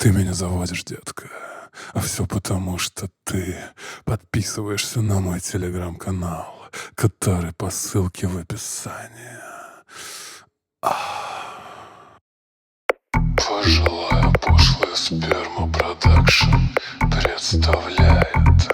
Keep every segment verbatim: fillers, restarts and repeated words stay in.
Ты меня заводишь, детка. А все потому, что ты подписываешься на мой телеграм-канал, который по ссылке в описании. Пожилая пошлая сперма продакшн представляет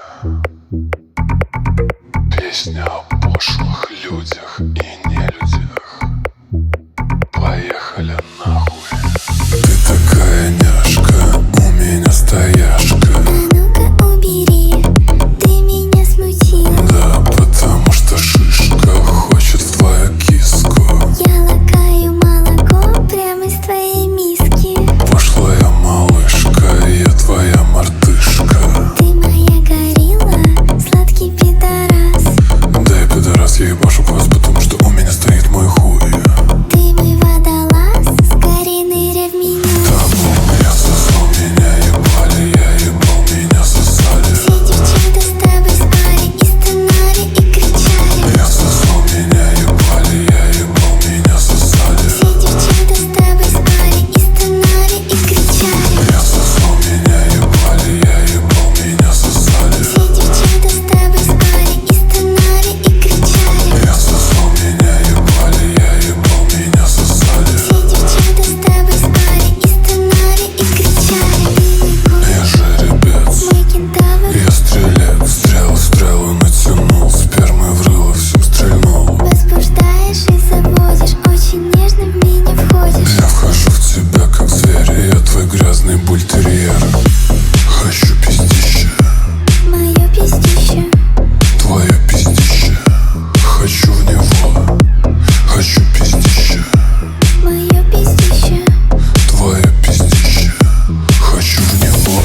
песня о пошлых людях и нелюдях. Поехали нахуй. Ты такая няшка, у меня стояшка. А ну-ка убери, ты меня смутил. Да, потому что шишка хочет в твою киску. Я лакаю молоко прямо из твоей миски. Пошлая малышка, я твоя мартышка. Ты моя горилла, сладкий пидорас. Да я пидорас, я ебашу вас, потому что у меня стоит мой хуй. Ты мой водолаз, скорей ныряй в меня. Табу, я сосал, меня ебали, я ебал, меня сосали. Все девчата с тобой спали и стонали и кричали. Я сосал, меня ебали, я ебал, меня сосали. Все девчата с тобой спали и стонали и кричали. Я сосал, меня ебали, я ебал, меня сосали. Все девчата с тобой спали и стонали и кричали. Я сосал, меня ебали, я ебал, меня сосали. Все девчата с тобой спали и стонали и кричали. Я жеребец, Мой кентавр, я стрелец. Стрелы, стрелы натянул, спермой в рыло всем стрельнул. возбуждаешь и заводишь, очень нежно в меня входишь. Я вхожу в тебя как зверь, я твой грязный бультерьер. Хочу пиздище, Мое пиздище, твое пиздище. Хочу в него, хочу пиздище. мое пиздище, Твое пиздище, хочу в него.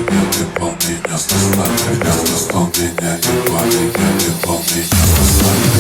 Я